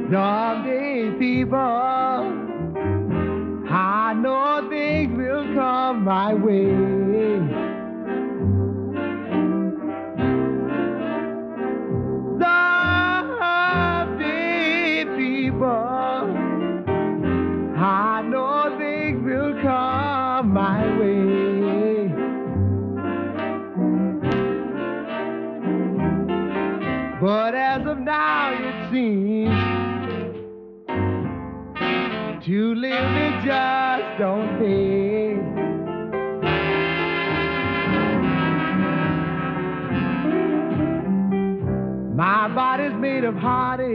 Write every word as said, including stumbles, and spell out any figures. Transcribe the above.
Someday, people, I know things will come my way. Someday, people, I know things will come my way. But as of now, it seems to live it just don't pay. My body's made of heartache,